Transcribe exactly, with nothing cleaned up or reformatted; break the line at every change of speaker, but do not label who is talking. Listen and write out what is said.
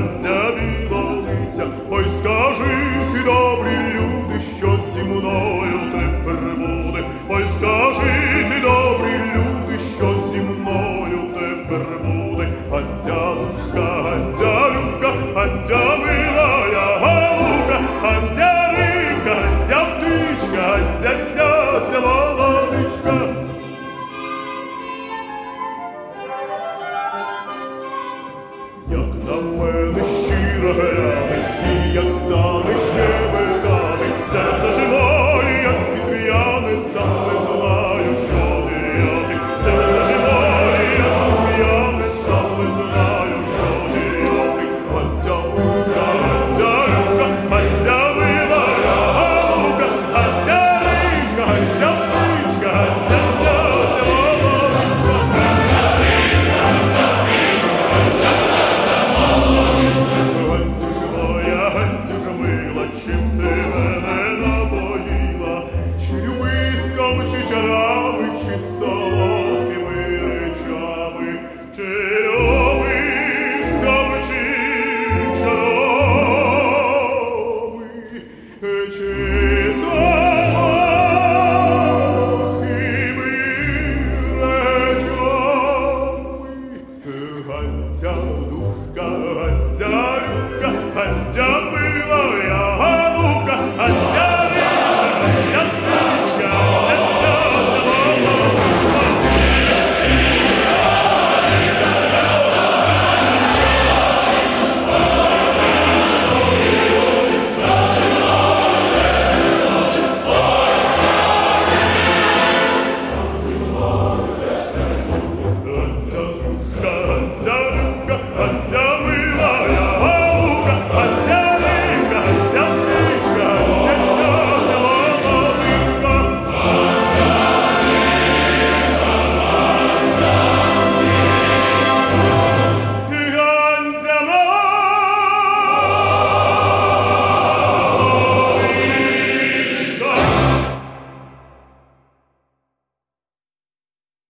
гандзя білолиця. Ой, скажіть, добрі люди, що зі мною тепер буде. Ой, скажіть, добрі люди, що зі мною тепер буде. Гандзялюшка, гандзялюшка, гандзя милая голубка, гандзя рибка, гандзя птичка, гандзя цяця молодичка. Як на мене щиро глянеш, і як стане ще видати, серце живої, як цвіт в'яне, сам не знаю, що діяти. Серце живої, як цвіт в'яне, сам не знаю, що діяти. Гандзялюшка, гандзялюшка, гандзя милая голубка, гандзя рибка, гандзя птичка, гандзя цяця молодичка. Гандзюка мила, чим ти мене напоїла, чи любиском, чи чарами, чи солодкими речами, чи любиском, чи чарами, чи солодкими речами. Гандзя душка, гандзя любка, гандзя